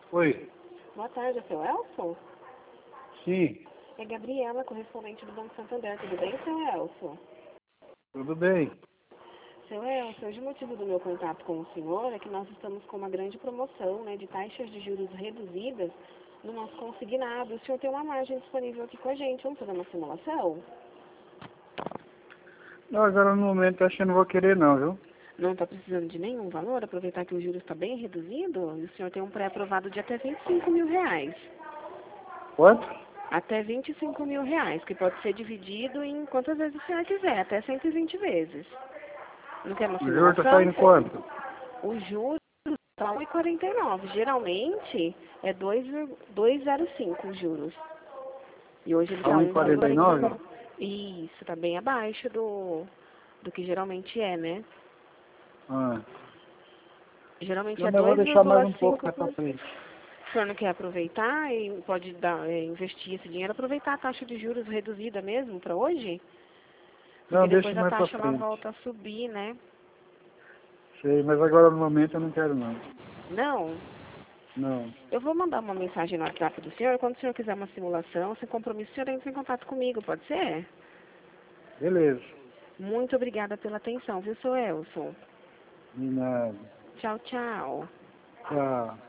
Oi. Boa tarde, é seu Elson? Sim, É Gabriela, correspondente do Banco Santander. Tudo bem, seu Elson? tudo bem. Seu Elson, hoje o motivo do meu contato com o senhor é que nós estamos com uma grande promoção, né, de taxas de juros reduzidas no nosso consignado. O senhor tem uma margem disponível aqui com a gente. Vamos fazer uma simulação? Não, agora no momento acho que eu não vou querer não, viu? Não está precisando de nenhum valor? Aproveitar que o juros está bem reduzido? E o senhor tem um pré-aprovado de até R$ 25.000. Quanto? Até R$ 25.000, que pode ser dividido em quantas vezes o senhor quiser, até 120 vezes. Não quer uma O juro tá simulação? saindo quanto? O juros está 1,49. Geralmente é 2,05 os juros. E hoje ele Tá está 1,49? 1,49. Isso, está bem abaixo do que geralmente é, né? Ah. Geralmente Não, é mas eu vou deixar mais um pouco 2,5. mais pra frente. O senhor não quer aproveitar e pode investir esse dinheiro, aproveitar a taxa de juros reduzida mesmo para hoje? Porque Não, deixa depois a mais pra taxa ela frente. volta a subir, né? Sei, mas agora no momento eu não quero não. Não. Não. Eu vou mandar uma mensagem no WhatsApp do senhor. Quando o senhor quiser uma simulação, sem compromisso, o senhor entra em contato comigo, pode ser? Beleza. Muito obrigada pela atenção, viu, seu Elson? De nada. Tchau, tchau. Tchau.